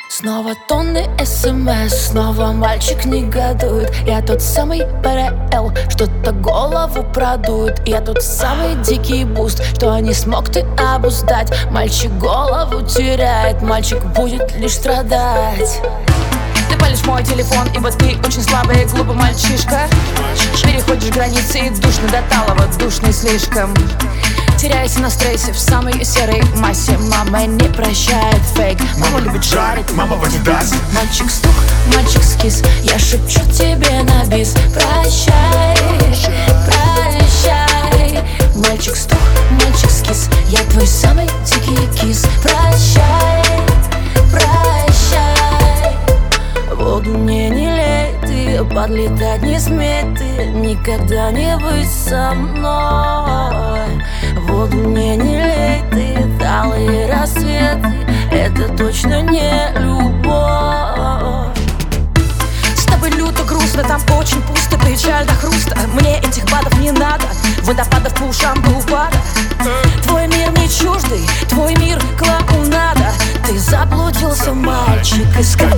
Снова тонны СМС, снова мальчик негодует. Я тот самый ПРЛ, что-то голову продует. Я тот самый дикий буст, что не смог ты обуздать. Мальчик голову теряет, мальчик будет лишь страдать. Ты палишь мой телефон, ибо ты очень слабый и глупый мальчишка. Переходишь границы и душно до талого, душный слишком. Теряйся на стрессе в самой серой массе. Мама не прощает фейк, мама любит жарить, мама в Adidas. Мальчик стук, мальчик скис, я шепчу тебе на бис. Прощай, прощай. Мальчик стук, мальчик скис, я твой самый дикий кис. Прощай, прощай. Воду мне не лей, ты подлетать не смей, ты никогда не быть со мной. Воду мне не лей, ты талые рассветы, это точно не любовь. С тобой люто грустно, там очень пусто, печаль до хруста. Мне этих бадов не надо, водопадов по ушам до упада. Твой мир мне чуждый, твой мир клоунада. Ты заблудился, мальчик, искать